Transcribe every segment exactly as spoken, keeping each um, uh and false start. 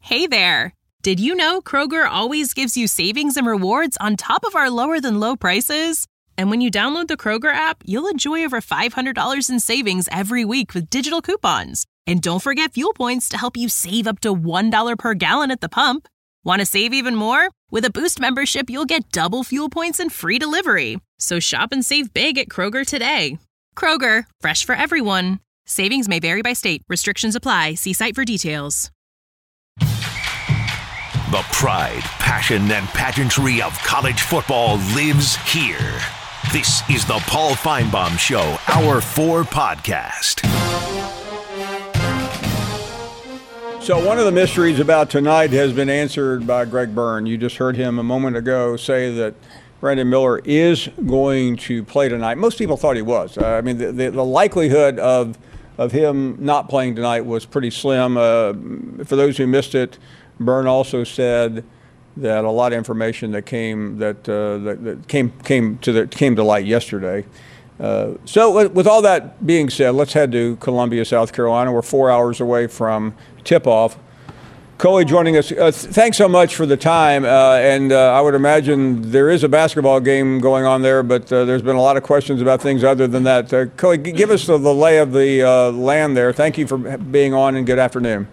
Hey there! Did you know Kroger always gives you savings and rewards on top of our lower-than-low prices? And when you download the Kroger app, you'll enjoy over five hundred dollars in savings every week with digital coupons. And don't forget fuel points to help you save up to one dollar per gallon at the pump. Want to save even more? With a Boost membership, you'll get double fuel points and free delivery. So shop and save big at Kroger today. Kroger, fresh for everyone. Savings may vary by state. Restrictions apply. See site for details. The pride, passion, and pageantry of college football lives here. This is the Paul Finebaum Show, Hour four podcast. So one of the mysteries about tonight has been answered by Greg Byrne. You just heard him a moment ago say that Brandon Miller is going to play tonight. Most people thought he was. Uh, I mean, the, the, the likelihood of of him not playing tonight was pretty slim. Uh, for those who missed it, Byrne also said that a lot of information that came that uh, that, that came came to the came to light yesterday. Uh, so with all that being said, let's head to Columbia, South Carolina. We're four hours away from tip-off. Coley joining us. Uh, th- thanks so much for the time. Uh, and uh, I would imagine there is a basketball game going on there, but uh, there's been a lot of questions about things other than that. Uh, Coley, g- give us the, the lay of the uh, land there. Thank you for being on, and good afternoon.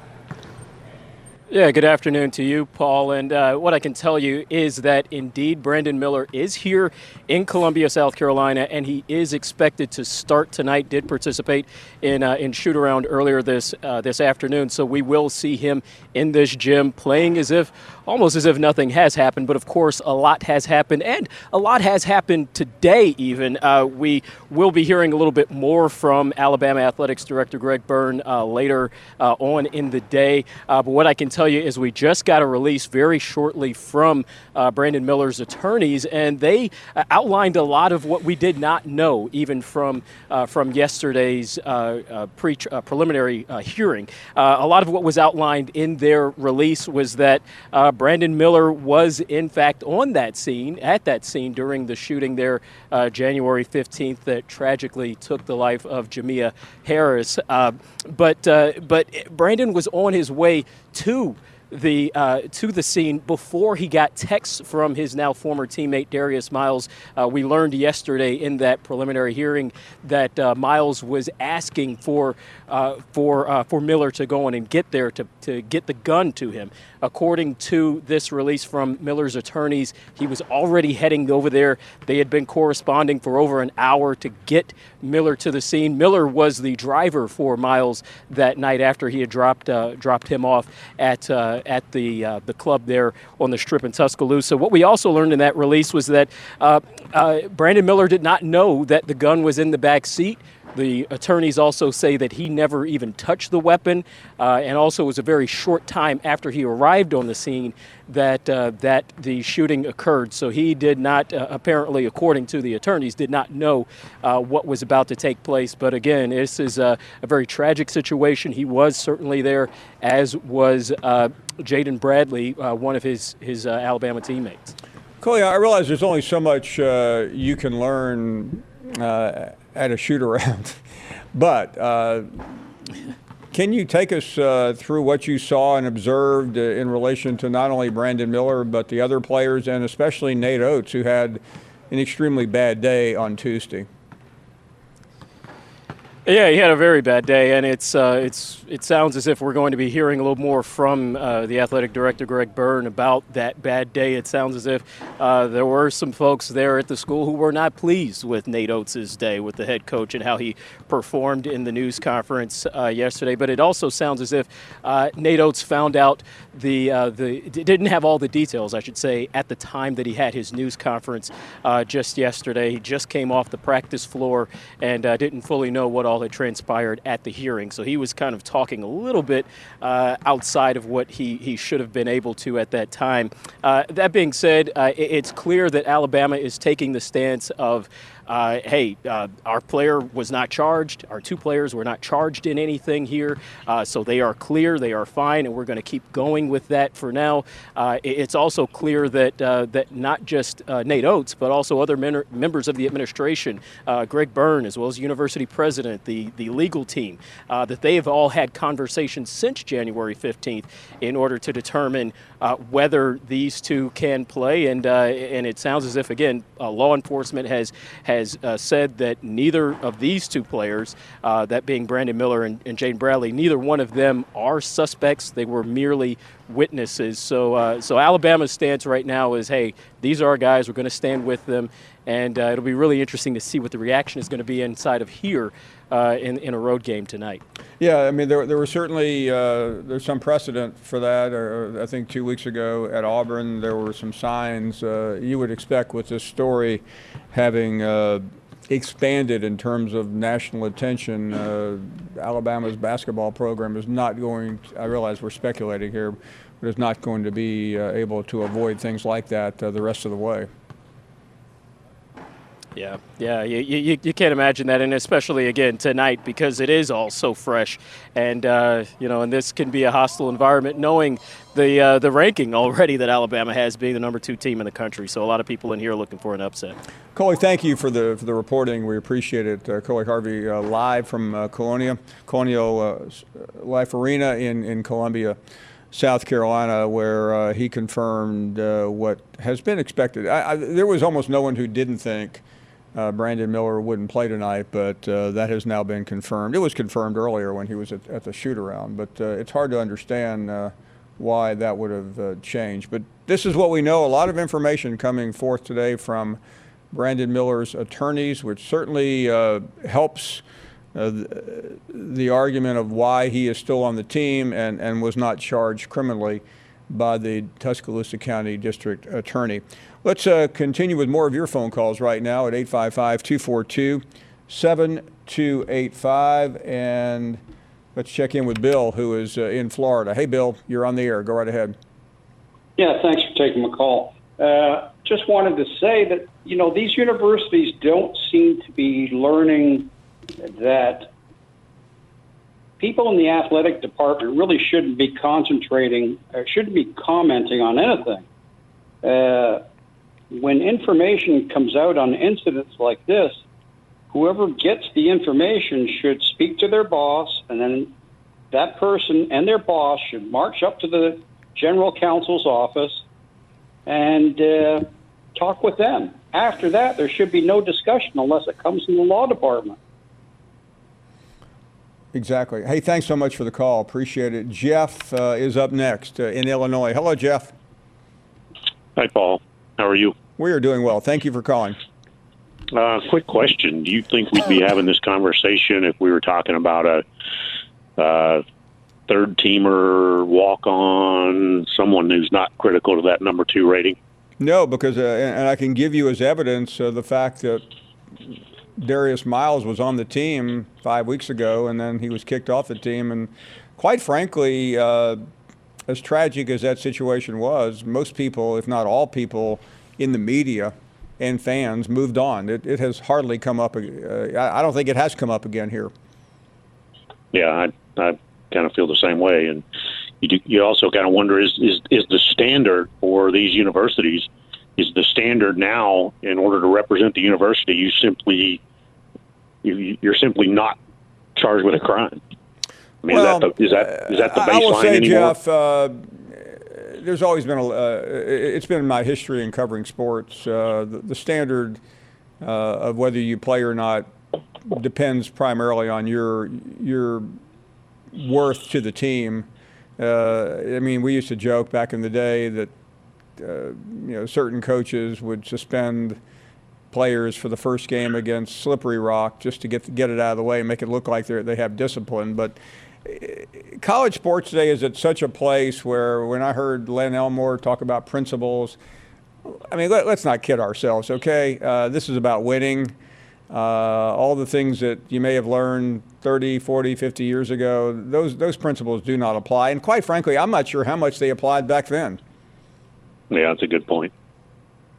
Yeah, good afternoon to you, Paul. And uh, what I can tell you is that indeed Brandon Miller is here in Columbia, South Carolina, and he is expected to start tonight. Did participate in uh, in shoot around earlier this uh, this afternoon, so we will see him in this gym playing as if almost as if nothing has happened. But of course, a lot has happened, and a lot has happened today. Even uh, we will be hearing a little bit more from Alabama Athletics Director Greg Byrne uh, later uh, on in the day. Uh, but what I can tell you is we just got a release very shortly from uh, Brandon Miller's attorneys, and they uh, outlined a lot of what we did not know, even from uh, from yesterday's uh, uh, pre- uh, preliminary uh, hearing. Uh, a lot of what was outlined in their release was that uh, Brandon Miller was, in fact, on that scene, at that scene during the shooting there uh, January fifteenth that tragically took the life of Jamia Harris. Uh, but uh, but Brandon was on his way to the uh, to the scene before he got texts from his now former teammate Darius Miles. Uh, we learned yesterday in that preliminary hearing that uh, Miles was asking for uh, for uh, for Miller to go in and get there to to get the gun to him. According to this release from Miller's attorneys, he was already heading over there. They had been corresponding for over an hour to get Miller to the scene. Miller was the driver for Miles that night after he had dropped uh, dropped him off at uh, at the uh, the club there on the Strip in Tuscaloosa. What we also learned in that release was that uh, uh, Brandon Miller did not know that the gun was in the back seat. The attorneys also say that he never even touched the weapon, uh, and also it was a very short time after he arrived on the scene that uh, that the shooting occurred. So he did not, uh, apparently, according to the attorneys, did not know uh, what was about to take place. But again, this is a, a very tragic situation. He was certainly there, as was uh, Jaden Bradley, uh, one of his his uh, Alabama teammates. Coley, I realize there's only so much uh, you can learn Uh, at a shoot around, but uh, can you take us uh, through what you saw and observed uh, in relation to not only Brandon Miller but the other players, and especially Nate Oates, who had an extremely bad day on Tuesday? Yeah, he had a very bad day, and it's uh, it's it sounds as if we're going to be hearing a little more from uh, the athletic director, Greg Byrne, about that bad day. It sounds as if uh, there were some folks there at the school who were not pleased with Nate Oates' day with the head coach and how he performed in the news conference uh, yesterday. But it also sounds as if uh, Nate Oates found out the uh, the didn't have all the details, I should say, at the time that he had his news conference uh, just yesterday. He just came off the practice floor and uh, didn't fully know what all had transpired at the hearing. So he was kind of talking a little bit uh, outside of what he, he should have been able to at that time. Uh, that being said, uh, it, it's clear that Alabama is taking the stance of uh, hey, uh, our player was not charged. Our two players were not charged in anything here. Uh, so they are clear. They are fine. And we're going to keep going with that for now. Uh, it's also clear that uh, that not just uh, Nate Oates, but also other men- members of the administration, uh, Greg Byrne, as well as the university president, the, the legal team, uh, that they have all had conversations since January fifteenth in order to determine uh, whether these two can play. And uh, and it sounds as if, again, uh, law enforcement has has uh, said that neither of these two players, uh, that being Brandon Miller and, and Jaden Bradley, neither one of them are suspects. They were merely witnesses. So uh, so Alabama's stance right now is, hey, these are our guys. We're going to stand with them. And uh, it'll be really interesting to see what the reaction is going to be inside of here uh, in, in a road game tonight. Yeah, I mean, there, there was certainly uh, there's some precedent for that. Or, I think two weeks ago at Auburn, there were some signs uh, you would expect with this story having uh, expanded in terms of national attention. Uh, Alabama's basketball program is not going to, I realize we're speculating here, but is not going to be uh, able to avoid things like that uh, the rest of the way. Yeah, yeah, you, you, you can't imagine that, and especially, again, tonight, because it is all so fresh, and, uh, you know, and this can be a hostile environment, knowing the uh, the ranking already that Alabama has, being the number two team in the country, so a lot of people in here are looking for an upset. Coley, thank you for the for the reporting. We appreciate it. Uh, Coley Harvey uh, live from uh, Colonia, Colonial uh, Life Arena in, in Columbia, South Carolina, where uh, he confirmed uh, what has been expected. I, I, there was almost no one who didn't think Uh, Brandon Miller wouldn't play tonight, but uh, that has now been confirmed. It was confirmed earlier when he was at, at the shoot-around, but uh, it's hard to understand uh, why that would have uh, changed. But this is what we know. A lot of information coming forth today from Brandon Miller's attorneys, which certainly uh, helps uh, the, the argument of why he is still on the team and, and was not charged criminally by the Tuscaloosa County District Attorney. Let's uh, continue with more of your phone calls right now at eight five five, two four two, seven two eight five. And let's check in with Bill, who is uh, in Florida. Hey, Bill, you're on the air. Go right ahead. Yeah, thanks for taking my call. Uh, just wanted to say that, you know, these universities don't seem to be learning that people in the athletic department really shouldn't be concentrating or shouldn't be commenting on anything. Uh, when information comes out on incidents like this, whoever gets the information should speak to their boss, and then that person and their boss should march up to the general counsel's office and uh, talk with them. After that, there should be no discussion unless it comes from the law department. Exactly. Hey, thanks so much for the call. Appreciate it. Jeff uh, is up next uh, in Illinois. Hello, Jeff. Hi, Paul. How are you? We are doing well. Thank you for calling. Uh, quick question. Do you think we'd be having this conversation if we were talking about a uh, third-teamer, walk-on, someone who's not critical to that number two rating? No, because, uh, and I can give you as evidence uh, the fact that Darius Miles was on the team five weeks ago, and then he was kicked off the team. And quite frankly, uh, as tragic as that situation was, most people, if not all people in the media and fans, moved on. It, it has hardly come up. Uh, I don't think it has come up again here. Yeah, I, I kind of feel the same way. And you, do, you also kind of wonder, is, is, is the standard for these universities, is the standard now, in order to represent the university, you simply, you, you're simply not charged with a crime? I mean, well, is, that the, is that is that the baseline I will say, anymore? Jeff, uh, there's always been a. Uh, it's been my history in covering sports. Uh, the, the standard uh, of whether you play or not depends primarily on your your worth to the team. Uh, I mean, we used to joke back in the day that uh, you know certain coaches would suspend players for the first game against Slippery Rock just to get get it out of the way and make it look like they they have discipline, but. College sports today is at such a place where when I heard Len Elmore talk about principles, I mean, let, let's not kid ourselves, okay? Uh, this is about winning. Uh, all the things that you may have learned thirty, forty, fifty years ago, those those principles do not apply. And quite frankly, I'm not sure how much they applied back then. Yeah, that's a good point.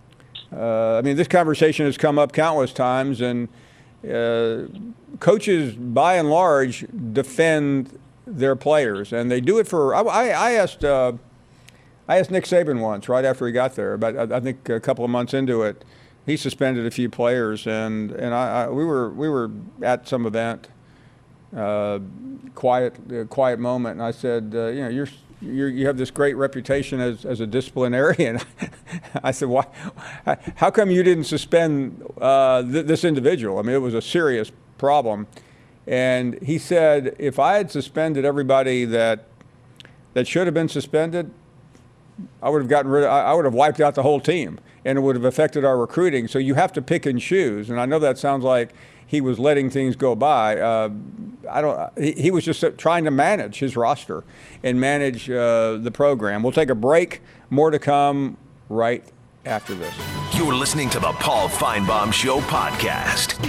Uh, I mean, this conversation has come up countless times, and uh, coaches, by and large, defend their players, and they do it for. I, I asked, uh, I asked Nick Saban once, right after he got there, but I think a couple of months into it, he suspended a few players, and and I, I we were we were at some event, uh, quiet uh, quiet moment, and I said, uh, you know, you're. You're, you have this great reputation as, as a disciplinarian. I said, why? How come you didn't suspend uh, th- this individual? I mean, it was a serious problem. And he said, if I had suspended everybody that that should have been suspended, I would have gotten rid of, I would have wiped out the whole team, and it would have affected our recruiting. So you have to pick and choose. And I know that sounds like he was letting things go by. Uh, I don't. He, he was just trying to manage his roster and manage uh, the program. We'll take a break. More to come right after this. You're listening to the Paul Feinbaum Show podcast.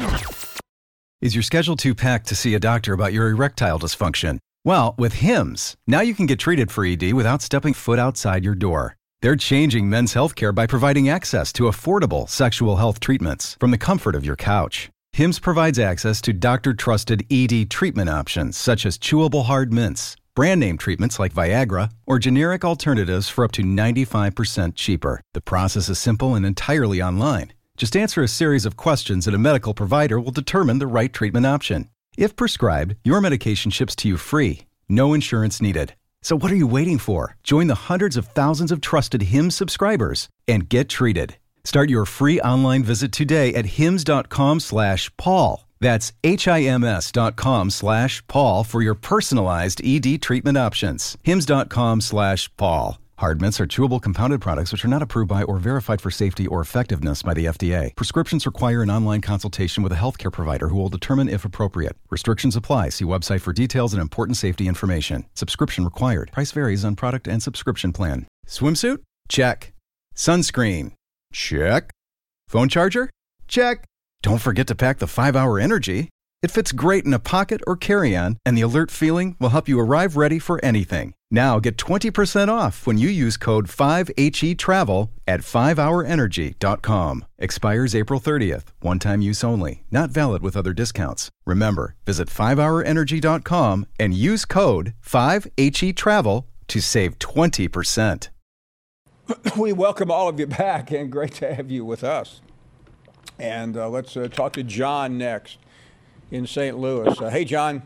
Is your schedule too packed to see a doctor about your erectile dysfunction? Well, with Hims, now you can get treated for E D without stepping foot outside your door. They're changing men's healthcare by providing access to affordable sexual health treatments from the comfort of your couch. Hims provides access to doctor-trusted E D treatment options such as chewable hard mints, brand-name treatments like Viagra, or generic alternatives for up to ninety-five percent cheaper. The process is simple and entirely online. Just answer a series of questions and a medical provider will determine the right treatment option. If prescribed, your medication ships to you free. No insurance needed. So what are you waiting for? Join the hundreds of thousands of trusted Hims subscribers and get treated. Start your free online visit today at hims.com slash Paul. That's H-I-M-S dot com slash Paul for your personalized E D treatment options. Hims.com slash Paul. Hard mints are chewable compounded products which are not approved by or verified for safety or effectiveness by the F D A. Prescriptions require an online consultation with a healthcare provider who will determine if appropriate. Restrictions apply. See website for details and important safety information. Subscription required. Price varies on product and subscription plan. Swimsuit? Check. Sunscreen? Check. Phone charger? Check. Don't forget to pack the five hour Energy. It fits great in a pocket or carry-on, and the alert feeling will help you arrive ready for anything. Now get twenty percent off when you use code five H E travel at five hour energy dot com. Expires April thirtieth. One-time use only. Not valid with other discounts. Remember, visit five hour energy dot com and use code five H E travel to save twenty percent. We welcome all of you back, and great to have you with us. And uh, let's uh, talk to John next in Saint Louis. Uh, hey, John.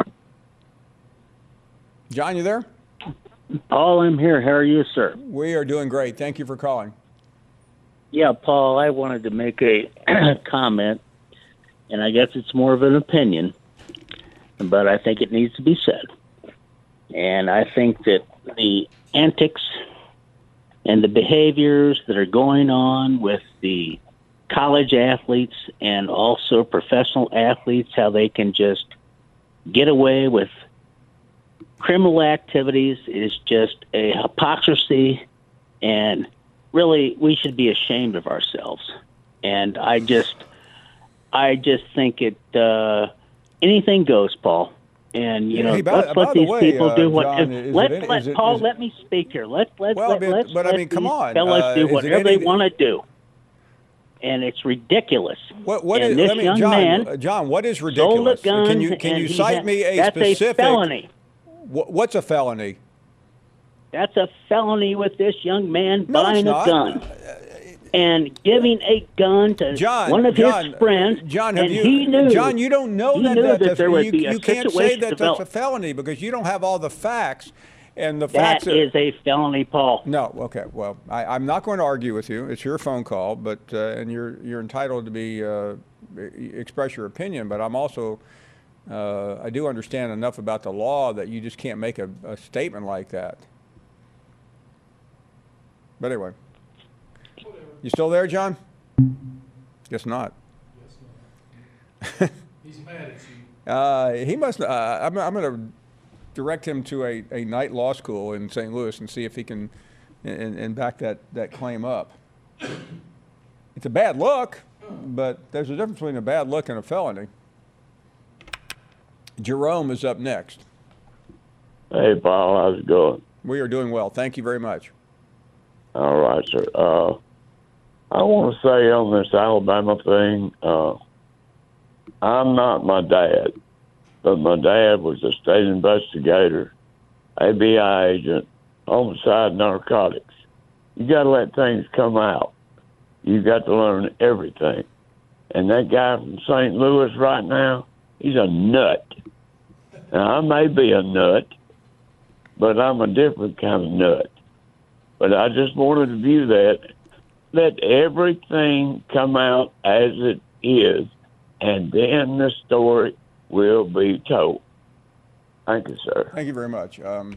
John, you there? Paul, I'm here. How are you, sir? We are doing great. Thank you for calling. Yeah, Paul, I wanted to make a comment, and I guess it's more of an opinion, but I think it needs to be said. And I think that the antics and the behaviors that are going on with the college athletes and also professional athletes, how they can just get away with criminal activities is just a hypocrisy, and really we should be ashamed of ourselves. And I just I just think it uh, anything goes, Paul. And you know, hey, by, let's by let these way, people uh, do what. John, let it, let it, Paul it, let me speak here. Let let well, let but, let's but let I mean, come these on, fellas uh, do whatever any, they want to do. And it's ridiculous. What, what and is, this let me, young John, man John, what is ridiculous? Guns, can you can you cite had, me a that's specific? That's a felony. What, what's a felony? That's a felony with this young man No, buying it's a not. gun and giving a gun to John, one of John, his friends. John, have and you, he knew, John, you don't know he that, knew that, that there would you, be a you can't say situation that developed. that's a felony because you don't have all the facts. And the That facts is a felony, Paul. No, okay. Well, I, I'm not going to argue with you. It's your phone call, but uh, and you're you're entitled to be uh, express your opinion. But I'm also uh, I do understand enough about the law that you just can't make a, a statement like that. But anyway, you still there, John? Guess not. He's mad at you. Uh, he must. Uh, I'm, I'm going to direct him to a, a night law school in Saint Louis and see if he can and, and back that, that claim up. It's a bad look, but there's a difference between a bad look and a felony. Jerome is up next. Hey, Paul, how's it going? We are doing well. Thank you very much. All right, sir. Uh, I want to say on this Alabama thing, uh, I'm not my dad, but my dad was a state investigator, A B I agent, homicide, narcotics. You got to let things come out. You got to learn everything. And that guy from Saint Louis right now, he's a nut. Now, I may be a nut, but I'm a different kind of nut. But I just wanted to view that. Let everything come out as it is, and then the story will be told. Thank you, sir. Thank you very much. Um,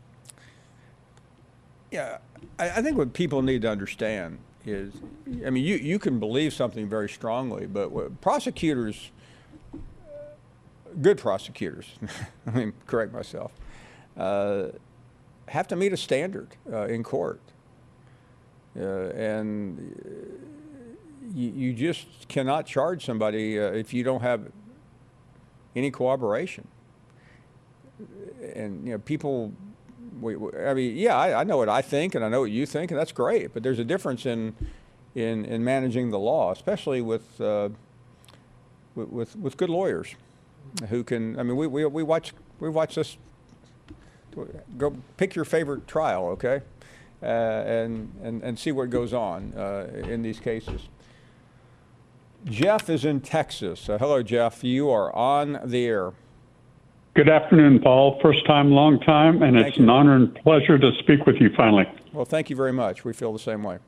yeah, I, I think what people need to understand is, I mean, you, you can believe something very strongly, but what prosecutors, good prosecutors, let me correct myself, uh, have to meet a standard uh, in court. Uh, and you, you just cannot charge somebody uh, if you don't have any cooperation. And, you know, people, we, we, I mean, yeah, I, I know what I think and I know what you think, and that's great, but there's a difference in in, in managing the law, especially with, uh, with, with good lawyers who can, I mean, we, we, we watch, we watch this, go pick your favorite trial, okay? Uh, and, and, and see what goes on uh, in these cases. Jeff is in Texas. Uh, hello, Jeff. You are on the air. Good afternoon, Paul. First time, long time, and Thank it's you. an honor and pleasure to speak with you finally. Well, thank you very much. We feel the same way.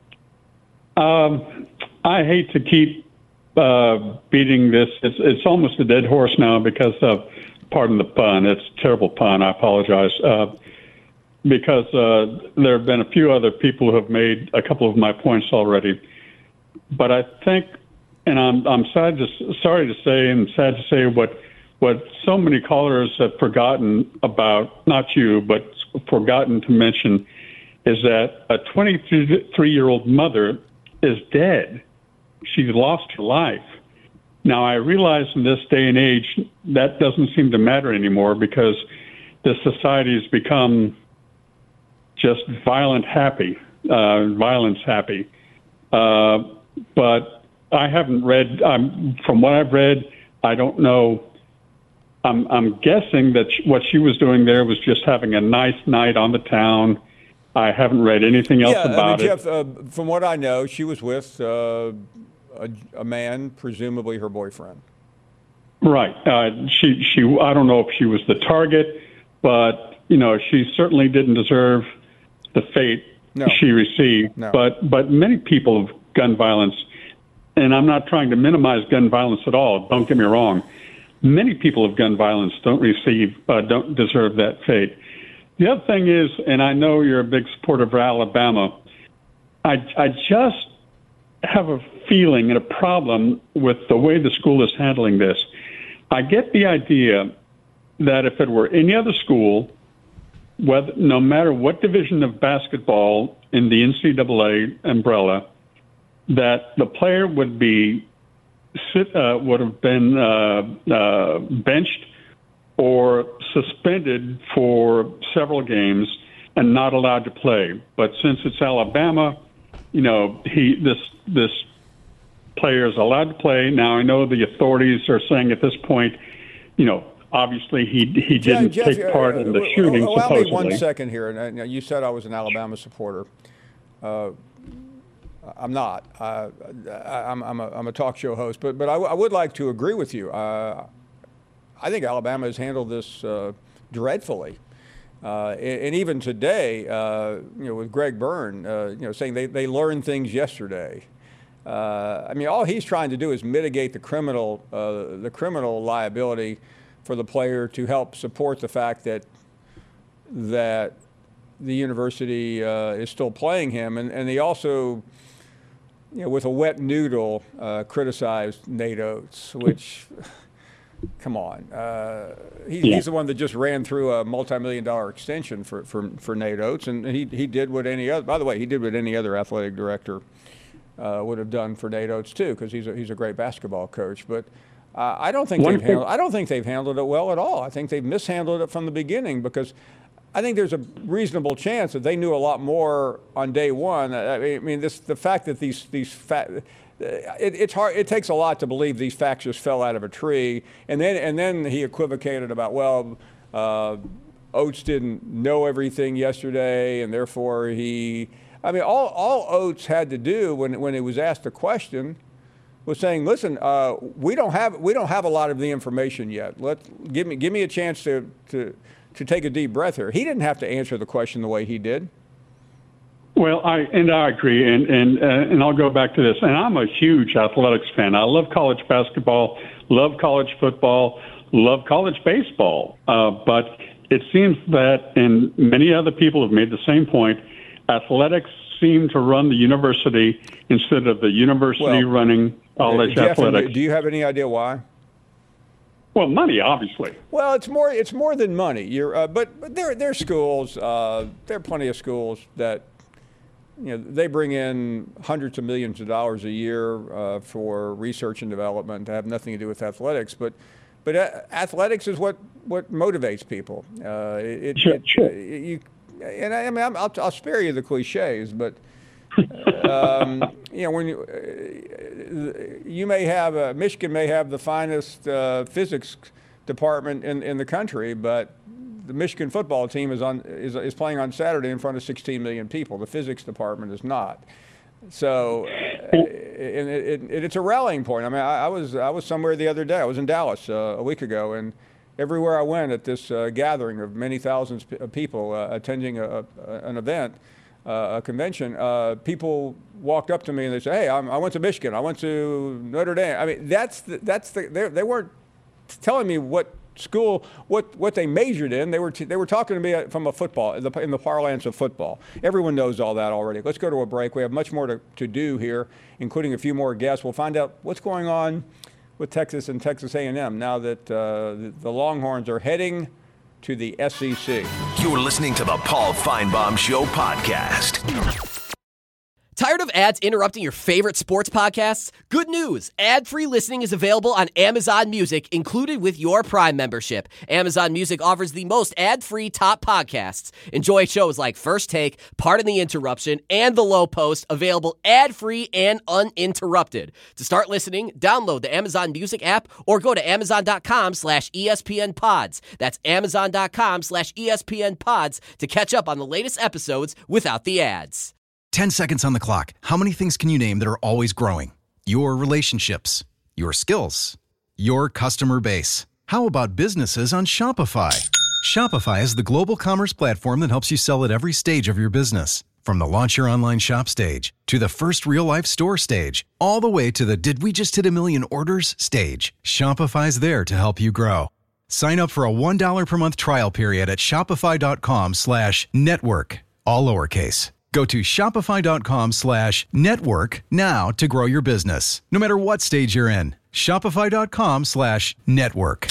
Um, I hate to keep uh, beating this. It's, it's almost a dead horse now because of, pardon the pun, it's a terrible pun. I apologize. Uh, because uh, there have been a few other people who have made a couple of my points already. But I think, and I'm I'm sad to, sorry to say and sad to say what what so many callers have forgotten about, not you, but forgotten to mention, is that a twenty-three-year-old mother is dead. She's lost her life. Now, I realize in this day and age that doesn't seem to matter anymore because the society has become just violent happy, uh, violence happy. Uh, but I haven't read, um, from what I've read, I don't know. I'm, I'm guessing that sh- what she was doing there was just having a nice night on the town. I haven't read anything else yeah, about I mean, it. Jeff, uh, from what I know, she was with uh, a, a man, presumably her boyfriend. Right. Uh, she, she, I don't know if she was the target, but, you know, she certainly didn't deserve the fate no. she received. No. But, but many people of gun violence, and I'm not trying to minimize gun violence at all, don't get me wrong. Many people of gun violence don't receive, uh, don't deserve that fate. The other thing is, and I know you're a big supporter of Alabama, I, I just have a feeling and a problem with the way the school is handling this. I get the idea that if it were any other school, whether, no matter what division of basketball in the N C double A umbrella, that the player would be sit, uh, would have been uh, uh, benched or suspended for several games and not allowed to play. But since it's Alabama, you know, he this this player is allowed to play. Now I know the authorities are saying at this point, you know, obviously he he didn't Jeff, take Jeff, part uh, in the uh, shooting. Allow supposedly. me one second here. And uh, you said I was an Alabama supporter. Uh, I'm not. Uh, I'm, I'm, a, I'm a talk show host, but but I, w- I would like to agree with you. Uh, I think Alabama has handled this uh, dreadfully, uh, and, and even today, uh, you know, with Greg Byrne, uh, you know, saying they, they learned things yesterday. Uh, I mean, all he's trying to do is mitigate the criminal uh, the criminal liability for the player to help support the fact that that the university uh, is still playing him, and and they also, you know, with a wet noodle, uh, criticized Nate Oates, which, come on, uh, he, yeah. he's the one that just ran through a multi-million dollar extension for, for, for Nate Oates, and he he did what any other, by the way, he did what any other athletic director uh, would have done for Nate Oates too, because he's a, he's a great basketball coach. But uh, I don't think One they've thing- handled, I don't think they've handled it well at all. I think they've mishandled it from the beginning because I think there's a reasonable chance that they knew a lot more on day one. I mean, this the fact that these these fa- it, it's hard. It takes a lot to believe these facts just fell out of a tree. And then and then he equivocated about well, uh, Oates didn't know everything yesterday, and therefore he. I mean, all all Oates had to do when when he was asked a question was saying, "Listen, uh, we don't have we don't have a lot of the information yet. Let give me give me a chance to to." to take a deep breath here." He didn't have to answer the question the way he did. Well, I and I agree, and and uh, and I'll go back to this. And I'm a huge athletics fan. I love college basketball, love college football, love college baseball. Uh, but it seems that, and many other people have made the same point, athletics seem to run the university instead of the university well, running college Jeff, athletics. Do you have any idea why? Well, money, obviously. Well, it's more it's more than money. You're, uh, but but there there are schools. Uh, there are plenty of schools that, you know, they bring in hundreds of millions of dollars a year uh, for research and development to have nothing to do with athletics. But but uh, athletics is what, what motivates people. Uh, it, sure, it, sure. It, you, and I, I mean, I'm, I'll, I'll spare you the cliches, but. um, you know, when you, uh, you may have a, Michigan may have the finest uh, physics department in, in the country, but the Michigan football team is on is, is playing on Saturday in front of sixteen million people. The physics department is not. So, uh, it, it, it, it's a rallying point. I mean, I, I was I was somewhere the other day. I was in Dallas uh, a week ago, and everywhere I went at this uh, gathering of many thousands of people uh, attending a, a, an event. Uh, a convention, uh, people walked up to me and they said, "Hey, I'm, I went to Michigan. I went to Notre Dame." I mean, that's the, that's the. They, they weren't telling me what school, what what they majored in. They were t- they were talking to me from a football in the, in the parlance of football. Everyone knows all that already. Let's go to a break. We have much more to, to do here, including a few more guests. We'll find out what's going on with Texas and Texas A and M now that uh, the, the Longhorns are heading to the S E C. You're listening to the Paul Feinbaum Show podcast. Tired of ads interrupting your favorite sports podcasts? Good news! Ad-free listening is available on Amazon Music, included with your Prime membership. Amazon Music offers the most ad-free top podcasts. Enjoy shows like First Take, Pardon the Interruption, and The Low Post, available ad-free and uninterrupted. To start listening, download the Amazon Music app or go to amazon.com slash ESPN pods. That's amazon.com slash ESPN pods to catch up on the latest episodes without the ads. ten seconds on the clock. How many things can you name that are always growing? Your relationships, your skills, your customer base. How about businesses on Shopify? Shopify is the global commerce platform that helps you sell at every stage of your business. From the launch your online shop stage to the first real-life store stage, all the way to the did we just hit a million orders stage. Shopify's there to help you grow. Sign up for a one dollar per month trial period at shopify.com slash network, all lowercase. Go to shopify.com slash network now to grow your business, no matter what stage you're in. Shopify.com slash network.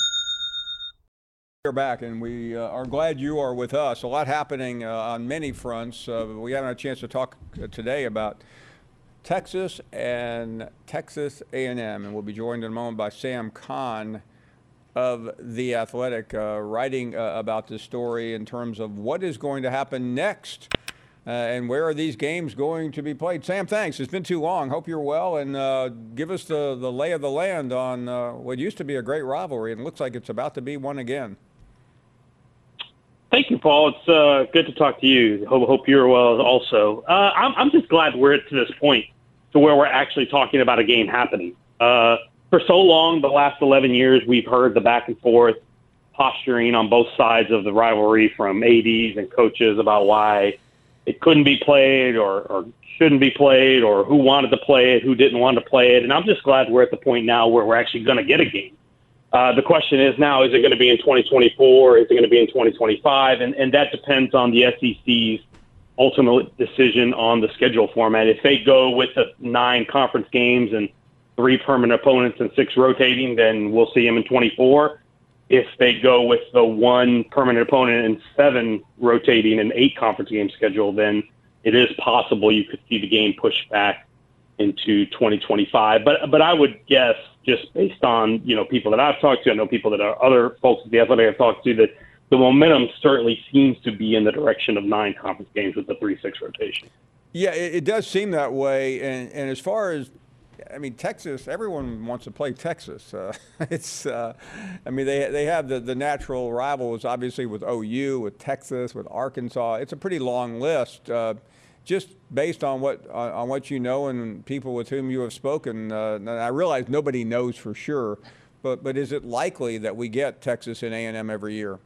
We're back, and we uh, are glad you are with us. A lot happening uh, on many fronts. Uh, we haven't had a chance to talk uh, today about Texas and Texas A and M, and we'll be joined in a moment by Sam Kahn of The Athletic, uh, writing uh, about this story in terms of what is going to happen next. Uh, and where are these games going to be played? Sam, thanks. It's been too long. Hope you're well. And uh, give us the, the lay of the land on uh, what used to be a great rivalry, and looks like it's about to be one again. Thank you, Paul. It's uh, good to talk to you. Hope, hope you're well also. Uh, I'm, I'm just glad we're to this point to where we're actually talking about a game happening. Uh, for so long, the last eleven years, we've heard the back and forth posturing on both sides of the rivalry from A Ds and coaches about why it couldn't be played or, or shouldn't be played, or who wanted to play it, who didn't want to play it. And I'm just glad we're at the point now where we're actually going to get a game. Uh, the question is now, is it going to be in twenty twenty-four? Is it going to be in twenty twenty-five? And, and that depends on the S E C's ultimate decision on the schedule format. If they go with the nine conference games and three permanent opponents and six rotating, then we'll see them in twenty-four. If they go with the one permanent opponent and seven rotating and eight conference game schedule, then it is possible you could see the game pushed back into twenty twenty-five. But but I would guess, just based on, you know, people that I've talked to, I know people that are other folks at The Athletic I've talked to, that the momentum certainly seems to be in the direction of nine conference games with the three six rotation. Yeah, it, it does seem that way. And, and as far as, I mean, Texas, everyone wants to play Texas. Uh, it's, uh, I mean, they they have the, the natural rivals, obviously, with O U, with Texas, with Arkansas. It's a pretty long list. Uh, just based on what on, on what you know and people with whom you have spoken, uh, and I realize nobody knows for sure, but but is it likely that we get Texas and A and M every year?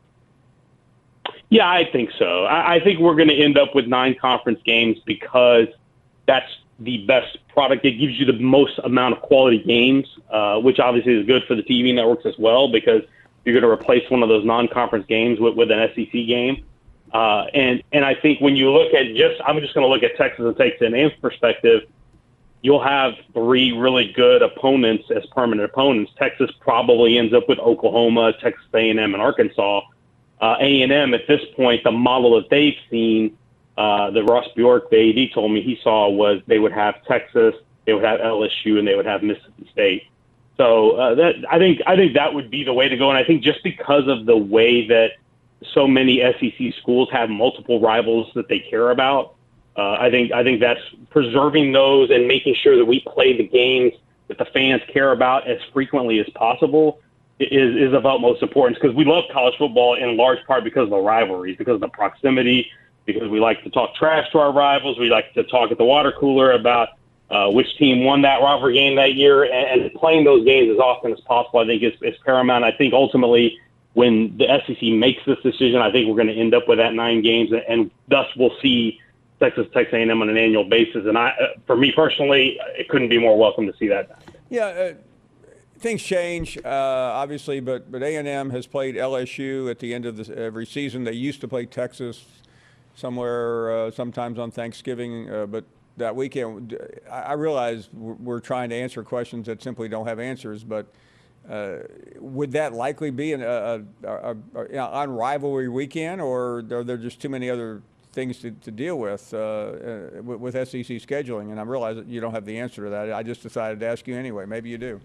Yeah, I think so. I, I think we're going to end up with nine conference games because that's the best product. It gives you the most amount of quality games, uh, which obviously is good for the T V networks as well, because you're going to replace one of those non-conference games with, with an S E C game. Uh, and, and I think when you look at just, I'm just going to look at Texas and Texas A and M's perspective, you'll have three really good opponents as permanent opponents. Texas probably ends up with Oklahoma, Texas A and M, and Arkansas. Uh, A and M at this point, the model that they've seen, uh, that Ross Bjork, the A D, told me he saw was they would have Texas, they would have L S U, and they would have Mississippi State. So uh, that I think I think that would be the way to go. And I think just because of the way that so many S E C schools have multiple rivals that they care about, uh, I think I think that's preserving those and making sure that we play the games that the fans care about as frequently as possible is, is of utmost importance, because we love college football in large part because of the rivalries, because of the proximity, because we like to talk trash to our rivals. We like to talk at the water cooler about uh, which team won that rivalry game that year, and, and playing those games as often as possible, I think, is, is paramount. I think ultimately when the S E C makes this decision, I think we're going to end up with that nine games, and, and thus we'll see Texas, Texas A and M on an annual basis. And I, uh, for me personally, it couldn't be more welcome to see that. Yeah, uh, things change, uh, obviously, but but A and M has played L S U at the end of this, every season. They used to play Texas somewhere, uh, sometimes on Thanksgiving, uh, but that weekend, I, I realize we're, we're trying to answer questions that simply don't have answers, but uh, would that likely be an, a, a, a, a, on rivalry weekend, or are there just too many other things to, to deal with, uh, uh, with with S E C scheduling? And I realize that you don't have the answer to that. I just decided to ask you anyway. Maybe you do.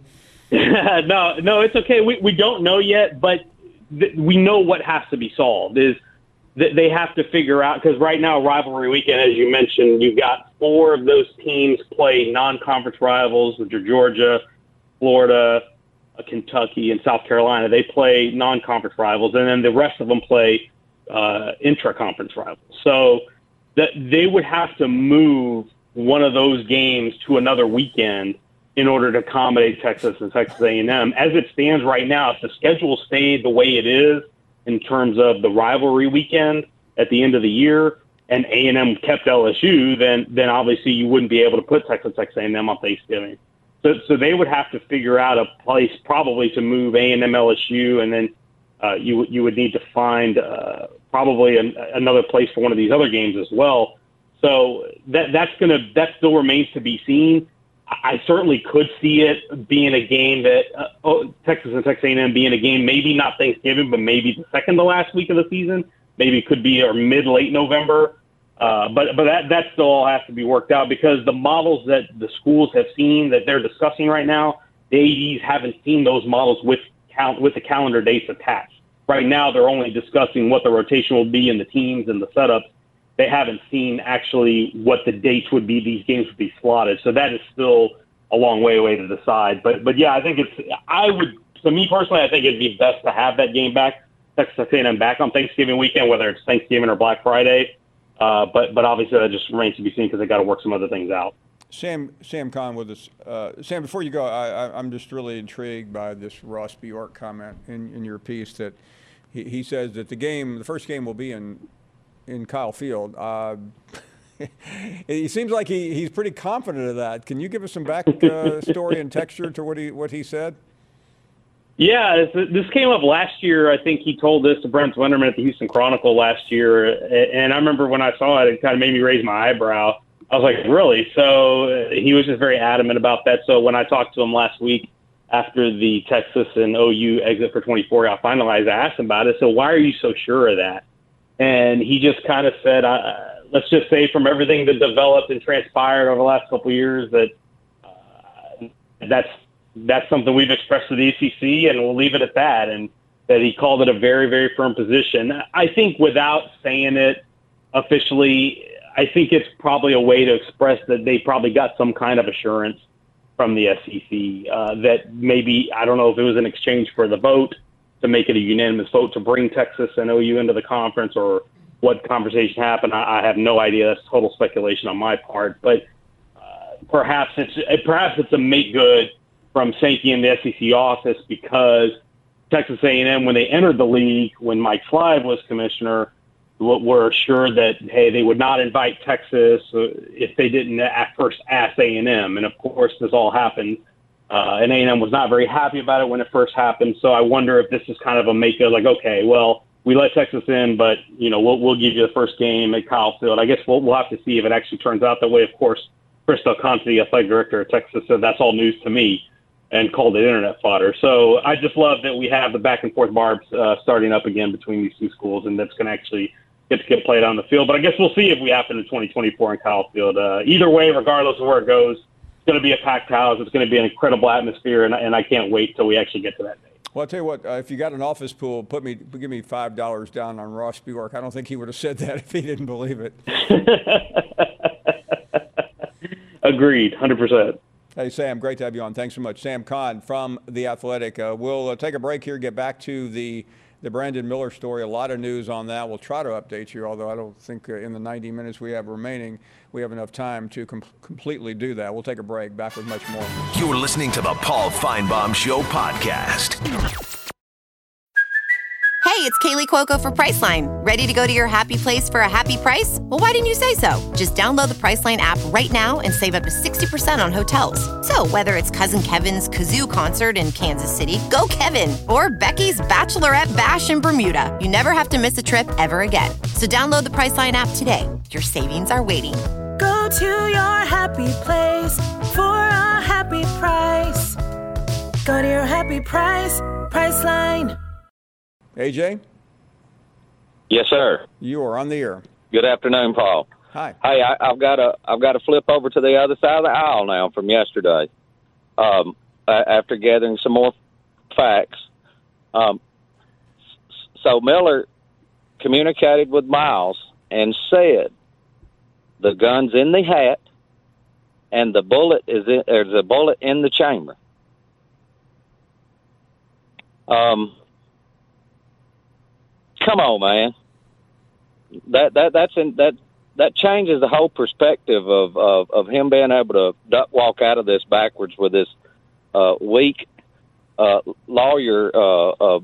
no, no, it's okay. We we don't know yet, but th- we know what has to be solved is that they have to figure out, because right now rivalry weekend, as you mentioned, you've got four of those teams play non-conference rivals, which are Georgia, Florida, Kentucky, and South Carolina. They play non-conference rivals, and then the rest of them play uh, intra-conference rivals. So that they would have to move one of those games to another weekend in order to accommodate Texas and Texas A and M. As it stands right now, if the schedule stayed the way it is in terms of the rivalry weekend at the end of the year, and A and M kept L S U, then then obviously you wouldn't be able to put Texas, Texas A and M on Thanksgiving. So, so they would have to figure out a place probably to move A and M, L S U, and then uh, you you would need to find uh, probably an, another place for one of these other games as well. So that that's gonna that still remains to be seen. I certainly could see it being a game that uh, oh, Texas and Texas A and M being a game, maybe not Thanksgiving, but maybe the second to last week of the season. Maybe it could be or mid late November. Uh, but but that that still all has to be worked out, because the models that the schools have seen that they're discussing right now, the A Ds haven't seen those models with count with the calendar dates attached. Right now, they're only discussing what the rotation will be in the teams and the setups. They haven't seen actually what the dates would be. These games would be slotted, so that is still a long way away to decide. But but yeah, I think it's. I would. So me personally, I think it'd be best to have that game back, Texas A and M back on Thanksgiving weekend, whether it's Thanksgiving or Black Friday. Uh, but but obviously that just remains to be seen, because they got to work some other things out. Sam Sam Conn with us. Uh, Sam, before you go, I, I, I'm just really intrigued by this Ross Bjork comment in, in your piece that he, he says that the game, the first game, will be in in Kyle Field. Uh, it seems like he, he's pretty confident of that. Can you give us some back uh, story and texture to what he what he said? Yeah, this came up last year. I think he told this to Brent Wenderman at the Houston Chronicle last year. And I remember when I saw it, it kind of made me raise my eyebrow. I was like, really? So he was just very adamant about that. So when I talked to him last week after the Texas and O U exit for twenty-four got finalized, I asked him about it. So why are you so sure of that? And he just kind of said, uh, let's just say from everything that developed and transpired over the last couple of years, that uh, that's that's something we've expressed to the A C C, and we'll leave it at that. And that he called it a very, very firm position. I think without saying it officially, I think it's probably a way to express that they probably got some kind of assurance from the S E C uh, that maybe, I don't know if it was in exchange for the vote to make it a unanimous vote to bring Texas and O U into the conference, or what conversation happened. I, I have no idea. That's total speculation on my part. But uh, perhaps it's perhaps it's a make good from Sankey in the S E C office, because Texas A and M, when they entered the league, when Mike Slive was commissioner, were assured that, hey, they would not invite Texas if they didn't at first ask A and M. And, of course, this all happened. Uh, and A and M was not very happy about it when it first happened. So I wonder if this is kind of a make-up, like, okay, well, we let Texas in, but, you know, we'll we'll give you the first game at Kyle Field. I guess we'll, we'll have to see if it actually turns out that way. Of course, Chris Del Conte, the athletic director of Texas, said that's all news to me and called it internet fodder. So I just love that we have the back-and-forth barbs uh, starting up again between these two schools, and that's going to actually get to get played on the field. But I guess we'll see if we happen in twenty twenty-four in Kyle Field. Uh, either way, regardless of where it goes, it's going to be a packed house. It's going to be an incredible atmosphere, and, and I can't wait till we actually get to that day. Well, I'll tell you what, uh, if you got an office pool, put me, give me five dollars down on Ross Bjork. I don't think he would have said that if he didn't believe it. Agreed, one hundred percent. Hey, Sam, great to have you on. Thanks so much. Sam Kahn from The Athletic. Uh, we'll uh, take a break here, get back to the the Brandon Miller story. A lot of news on that. We'll try to update you, although I don't think uh, in the ninety minutes we have remaining, we have enough time to com- completely do that. We'll take a break. Back with much more. You're listening to the Paul Feinbaum Show podcast. Hey, it's Kaylee Cuoco for Priceline. Ready to go to your happy place for a happy price? Well, why didn't you say so? Just download the Priceline app right now and save up to sixty percent on hotels. So whether it's Cousin Kevin's Kazoo Concert in Kansas City, go Kevin, or Becky's Bachelorette Bash in Bermuda, you never have to miss a trip ever again. So download the Priceline app today. Your savings are waiting. Go to your happy place for a happy price. Go to your happy price, Priceline. A J? Yes, sir. You are on the air. Good afternoon, Paul. Hi. Hey, I, I've got to I've got to flip over to the other side of the aisle now from yesterday. Um, after gathering some more facts, um, so Miller communicated with Miles and said the gun's in the hat and the bullet is in, there's a bullet in the chamber. Um. Come on, man. That that that's in, that that changes the whole perspective of, of, of him being able to duck walk out of this backwards with this uh, weak uh, lawyer uh, uh,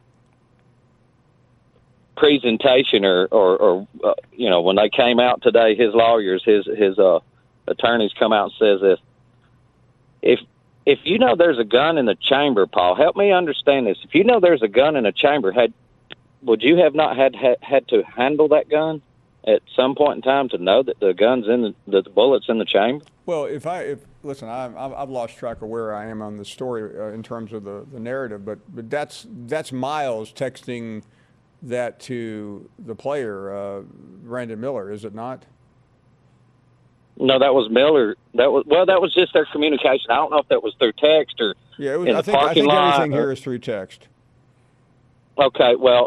presentation, or or, or uh, you know, when they came out today, his lawyers, his his uh, attorneys come out and says this. If if you know there's a gun in the chamber, Paul, help me understand this. If you know there's a gun in a chamber, had would you have not had, had had to handle that gun at some point in time to know that the gun's in the, that the bullet's in the chamber? Well, if I if listen, I've I've lost track of where I am on the story uh, in terms of the, the narrative, but but that's that's Miles texting that to the player, uh, Brandon Miller, is it not? No, that was Miller. That was well, that was just their communication. I don't know if that was through text or yeah. It was, in I the think I parking think lot everything or, here is through text. Okay, well.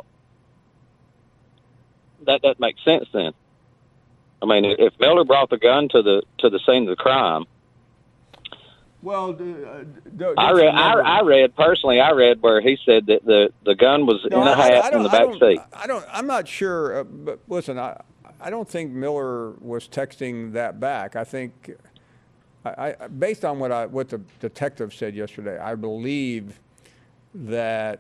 That that makes sense then. I mean, if Miller brought the gun to the to the scene of the crime, well, uh, do, I read I, I read personally. I read where he said that the, the gun was no, in a I, hat I in the I back don't, seat. I don't. I'm not sure. Uh, but listen, I I don't think Miller was texting that back. I think, I, I based on what I what the detective said yesterday, I believe that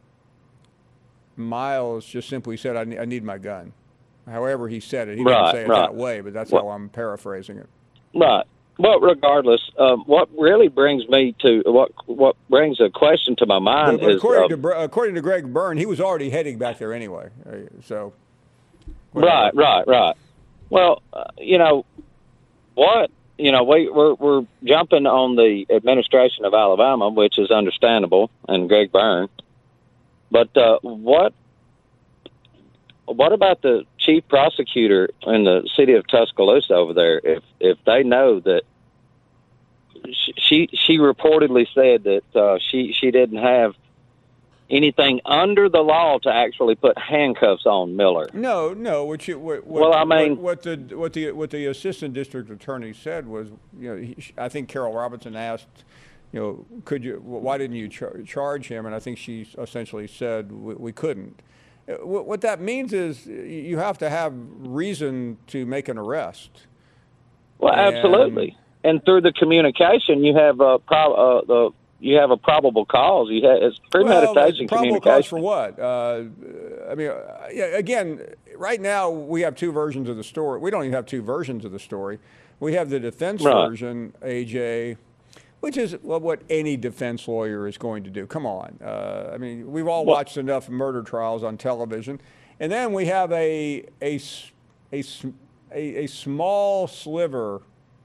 Miles just simply said, I need, I need my gun. However he said it. He right, didn't say it right. that way, but that's well, how I'm paraphrasing it. Right. Well, regardless, um, what really brings me to, what what brings a question to my mind but, but is... According, um, to, according to Greg Byrne, he was already heading back there anyway. So. Whatever. Right, right, right. Well, uh, you know, what... You know, we, we're, we're jumping on the administration of Alabama, which is understandable, and Greg Byrne. But uh, what what about the chief prosecutor in the city of Tuscaloosa over there? If if they know that she she reportedly said that uh, she she didn't have anything under the law to actually put handcuffs on Miller. No, no. What you, what, what, well, I mean, what, what the what the what the assistant district attorney said was, you know, he, I think Carol Robinson asked, you know, could you? Why didn't you char- charge him? And I think she essentially said we, we couldn't. What, what that means is you have to have reason to make an arrest. Well, and, absolutely. And through the communication, you have a pro- uh, the you have a probable cause. You have it's premeditation well, probable communication. cause for what? Uh, I mean, uh, yeah, again, right now we have two versions of the story. We don't even have two versions of the story. We have the defense right. version, A J, which is well, what any defense lawyer is going to do. Come on. Uh, I mean, we've all well, watched enough murder trials on television. And then we have a a, a, a, a small sliver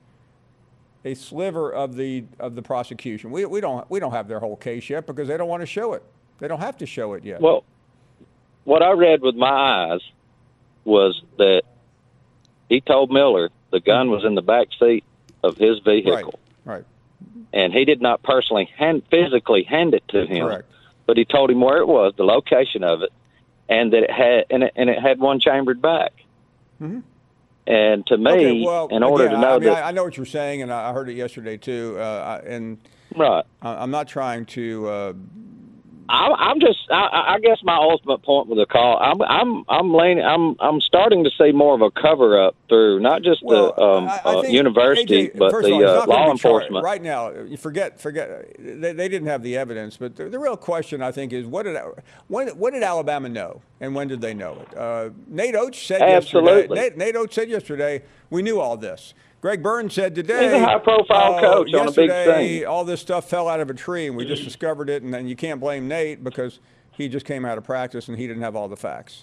a sliver of the of the prosecution. We we don't we don't have their whole case yet because they don't want to show it. They don't have to show it yet. Well, what I read with my eyes was that he told Miller the gun was in the back seat of his vehicle. Right. Right. And he did not personally hand physically hand it to him. Correct. But he told him where it was, the location of it, and that it had and it, and it had one chambered back. Mm-hmm. And to me, okay, well, in order again, to know I mean, that, I know what you're saying, and I heard it yesterday too. Uh, and right, I'm not trying to. Uh, I'm, I'm just. I, I guess my ultimate point with the call, I'm, I'm, I'm leaning. I'm, I'm starting to see more of a cover up through not just well, the um, I, I uh, think, university, A J, but first the of all, uh, law enforcement. Right now, you forget, forget. They, they didn't have the evidence, but the, the real question, I think, is what did when what did Alabama know, and when did they know it? Uh, Nate Oates said Absolutely. yesterday. Nate, Nate Oates said yesterday, we knew all this. Greg Burns said today. He's a high-profile uh, coach on a big yesterday, thing. all this stuff fell out of a tree, and we just discovered it, and then you can't blame Nate because he just came out of practice and he didn't have all the facts.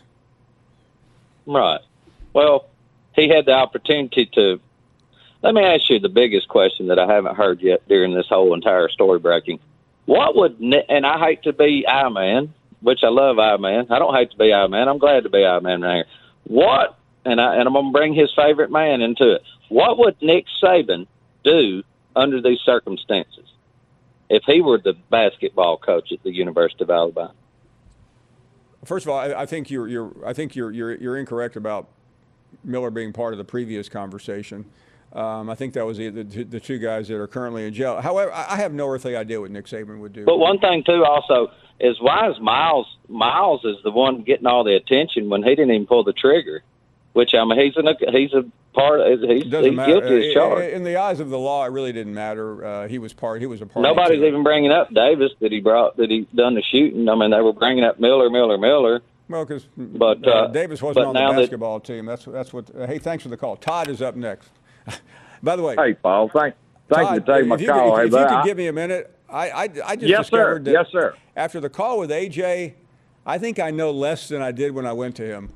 Right. Well, he had the opportunity to. Let me ask you the biggest question that I haven't heard yet during this whole entire story breaking. What would, and I hate to be I-Man, which I love I-Man. I don't hate to be I-Man. I'm glad to be I-Man right here. What, and, I, and I'm going to bring his favorite man into it. What would Nick Saban do under these circumstances if he were the basketball coach at the University of Alabama? First of all, I, I think you're you're I think you're you're you're incorrect about Miller being part of the previous conversation. Um, I think that was the, the the two guys that are currently in jail. However, I have no earthly idea what Nick Saban would do. But one thing too, also, is why is Miles Miles is the one getting all the attention when he didn't even pull the trigger? Which I mean, he's an he's a part. He's, he's guilty as charged. In the eyes of the law, it really didn't matter. Uh, he was part. He was a part. Nobody's even bringing up Davis that he brought that he done the shooting. I mean, they were bringing up Miller, Miller, Miller. Well, because but uh, uh, Davis wasn't but on the basketball that, team. That's that's what. Uh, hey, thanks for the call. Todd is up next. By the way, hey Paul, thank thank Todd, you for taking my if you call. Could, if, hey, if you could I, give me a minute, I I, I just yes, discovered sir. that yes, sir. After the call with A J, I think I know less than I did when I went to him.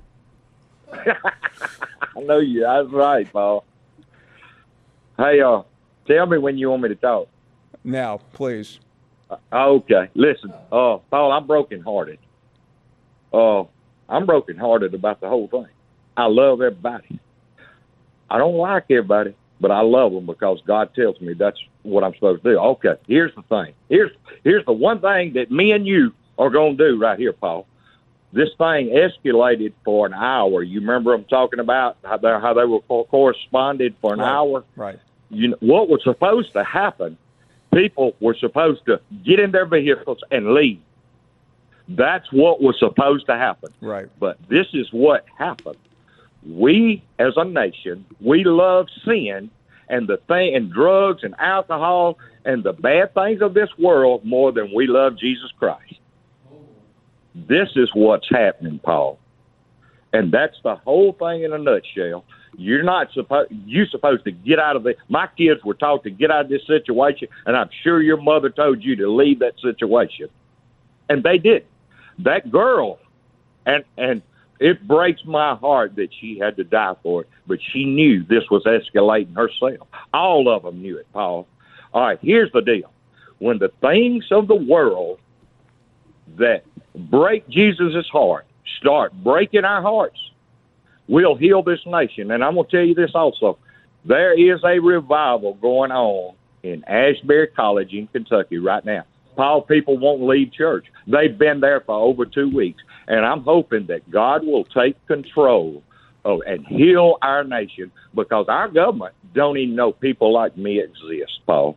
I know you. That's right, Paul. Hey, uh, tell me when you want me to talk. Now, please. Uh, okay. Listen, uh, Paul, I'm brokenhearted. Uh, I'm brokenhearted about the whole thing. I love everybody. I don't like everybody, but I love them because God tells me that's what I'm supposed to do. Okay, here's the thing. Here's here's the one thing that me and you are going to do right here, Paul. This thing escalated for an hour. You remember them talking about how they, how they were corresponded for an right. hour? Right. You know, what was supposed to happen, people were supposed to get in their vehicles and leave. That's what was supposed to happen. Right. But this is what happened. We, as a nation, we love sin and the thing and drugs and alcohol and the bad things of this world more than we love Jesus Christ. This is what's happening, Paul. And that's the whole thing in a nutshell. You're not supposed, you're supposed to get out of it. My kids were taught to get out of this situation, and I'm sure your mother told you to leave that situation. And they did. That girl, and, and it breaks my heart that she had to die for it, but she knew this was escalating herself. All of them knew it, Paul. All right, here's the deal. When the things of the world that break Jesus' heart start breaking our hearts, we'll heal this nation. And I'm going to tell you this also. There is a revival going on in Asbury College in Kentucky right now. Paul, people won't leave church. They've been there for over two weeks. And I'm hoping that God will take control of, and heal our nation, because our government don't even know people like me exist, Paul.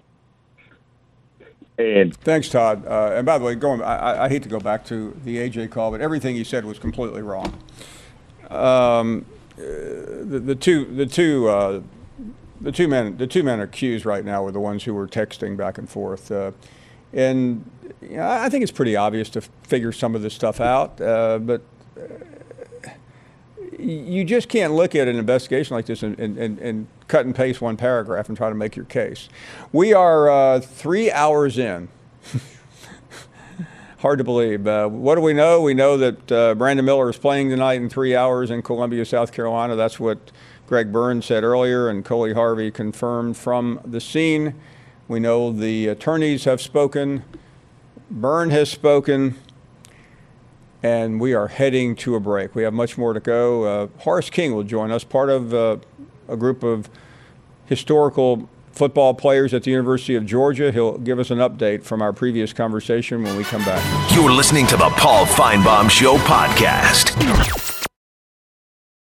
And thanks, Todd. Uh, and by the way, going, I, I hate to go back to the A J call, but everything he said was completely wrong. Um, the, the two, the two, uh, the two men, the two men accused right now were the ones who were texting back and forth, uh, and you know, I think it's pretty obvious to figure some of this stuff out. Uh, but uh, you just can't look at an investigation like this and, and, and, and cut and paste one paragraph and try to make your case. We are uh, three hours in. Hard to believe. Uh, what do we know? We know that uh, Brandon Miller is playing tonight in three hours in Columbia, South Carolina. That's what Greg Burns said earlier, and Coley Harvey confirmed from the scene. We know the attorneys have spoken. Byrne has spoken. And we are heading to a break. We have much more to go. Uh, Horace King will join us, part of uh, a group of historical football players at the University of Georgia. He'll give us an update from our previous conversation when we come back. You're listening to the Paul Finebaum Show podcast.